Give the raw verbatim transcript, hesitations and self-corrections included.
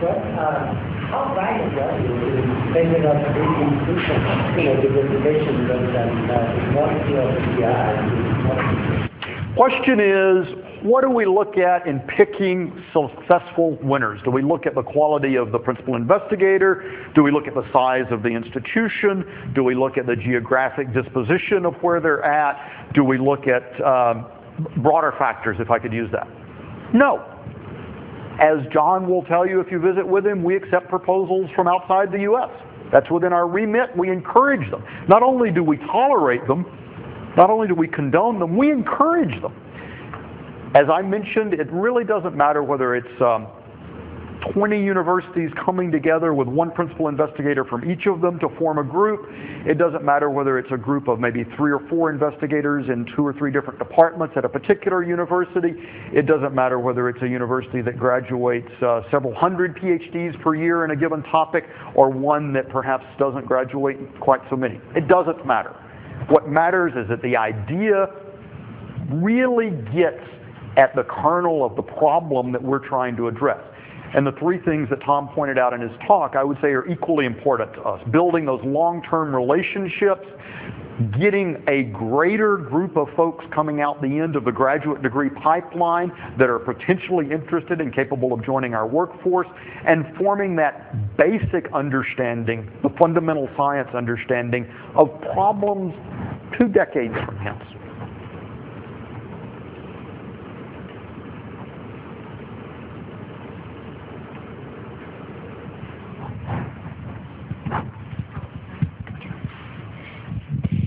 Well, uh, how valuable are you in thinking of bringing people, you know, the reservations and the quality of the uh, Question is, what do we look at in picking successful winners? Do we look at the quality of the principal investigator? Do we look at the size of the institution? Do we look at the geographic disposition of where they're at? Do we look at um, broader factors, if I could use that? No. As John will tell you if you visit with him, we accept proposals from outside the U S. That's within our remit. We encourage them. Not only do we tolerate them, not only do we condone them, we encourage them. As I mentioned, it really doesn't matter whether it's um, twenty universities coming together with one principal investigator from each of them to form a group. It doesn't matter whether it's a group of maybe three or four investigators in two or three different departments at a particular university. It doesn't matter whether it's a university that graduates uh, several hundred PhDs per year in a given topic or one that perhaps doesn't graduate quite so many. It doesn't matter. What matters is that the idea really gets at the kernel of the problem that we're trying to address. And the three things that Tom pointed out in his talk, I would say, are equally important to us. Building those long-term relationships, getting a greater group of folks coming out the end of the graduate degree pipeline that are potentially interested and capable of joining our workforce, and forming that basic understanding, the fundamental science understanding of problems two decades from hence.